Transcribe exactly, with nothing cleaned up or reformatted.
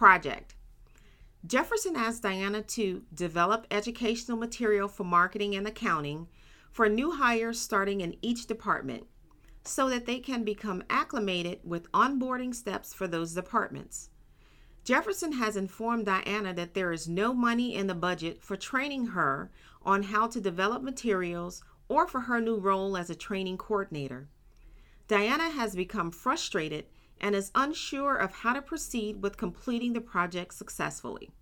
project. Jefferson asked Diana to develop educational material for marketing and accounting for new hires starting in each department so that they can become acclimated with onboarding steps for those departments. Jefferson has informed Diana that there is no money in the budget for training her on how to develop materials or for her new role as a training coordinator. Diana has become frustrated and is unsure of how to proceed with completing the project successfully.